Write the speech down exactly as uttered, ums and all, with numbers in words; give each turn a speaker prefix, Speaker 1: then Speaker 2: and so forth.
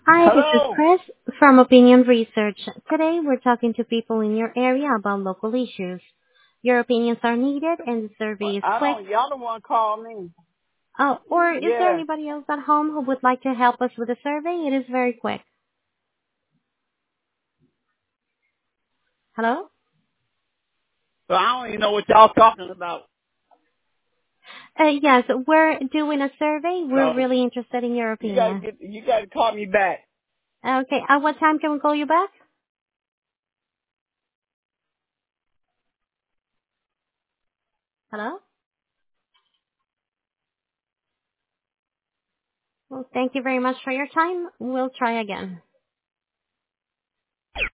Speaker 1: Hi, this is
Speaker 2: Hello.
Speaker 1: Chris from Opinion Research. Today we're talking to people in your area about local issues. Your opinions are needed and the survey is
Speaker 2: I
Speaker 1: quick.
Speaker 2: don't. Y'all don't want to call me.
Speaker 1: Oh, or is there
Speaker 2: Yeah.
Speaker 1: anybody else at home who would like to help us with the survey? It is very quick. Hello?
Speaker 2: So I don't even know what y'all talking about.
Speaker 1: Uh, yes, we're doing a survey. We're
Speaker 2: So
Speaker 1: really interested in your
Speaker 2: you gotta
Speaker 1: opinion.
Speaker 2: get. You gotta call me back.
Speaker 1: Okay, at what time can we call you back? Hello? Well, thank you very much for your time. We'll try again.